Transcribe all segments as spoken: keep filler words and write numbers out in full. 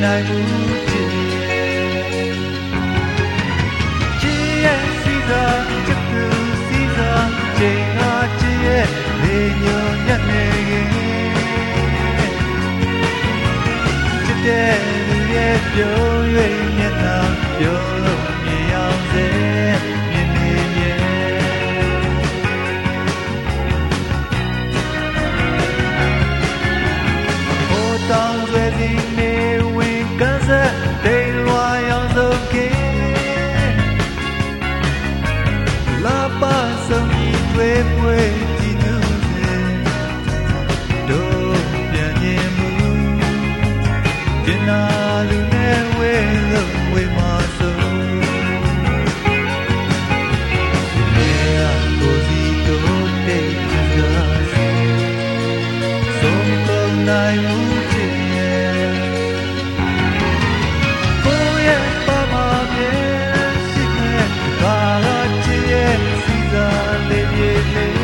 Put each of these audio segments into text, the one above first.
နိုင်ဘူးချစ်ချစ်ရဲ့စီစားချစ်သူစီစားချိန်ဟာချစ်ရဲ့လေညွန်ညက်နေရင်ချစ်တဲ့လူရဲ့ပြုံး၍မျက်နှာပြုံးလို့မြင်အောင်စေမြင်နေမြဲဟိုတောင်ဆွဲစီနေဝင်ကန်းဆက်တိမ်လွာရောင်စုံကင်းလာပါဆုံးကြီးတွေပွေကြည့်နူးစေတို့ပြန်ရင်မူကျင်နာလူနဲ့ဝေးလို့ဝေးမဆုံးဒီနေ့ကကိုစီတို့တိတ်ကြစေဆုံးကုန်နိုင်မှုချစ်ရဲ့ကိုရဲ့ပါမပြေရှိခဲ့ဘာကချစ်ရဲ့စီစားလေးပြေလေး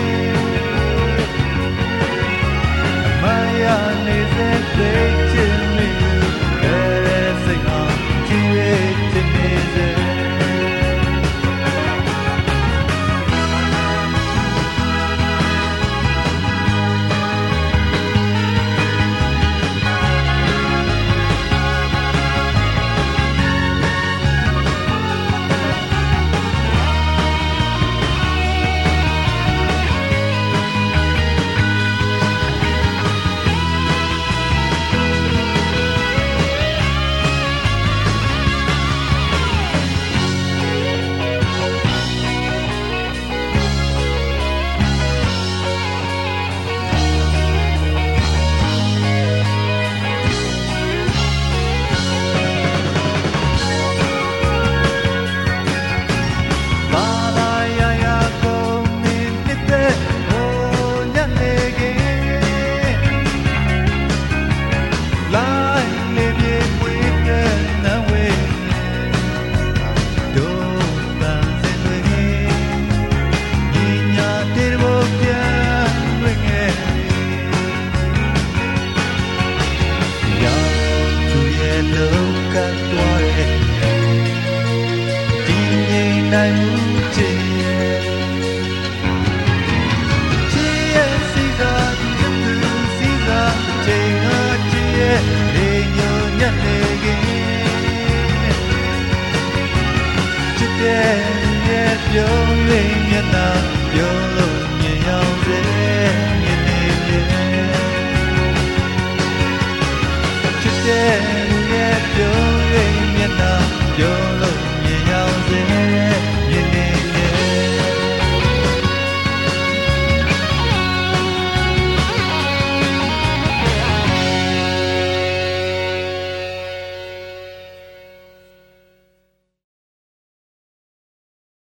မရနေစေတဲ့ချစ်မီစိတ်ဟာချစ်ရဲ့ချစ်နေစေနိုင်မှုချစ်ရဲ့ချစ်ရဲ့စီစားချစ်သူစီစားချိန်ဟာချစ်ရဲ့လေညွန်ညက်နေခင်ချစ်တဲ့ရဲ့ပြုံး၍မျက်နှာပြုံးလို့မြင်အောင်စေမြင်နေလေချစ်တဲ့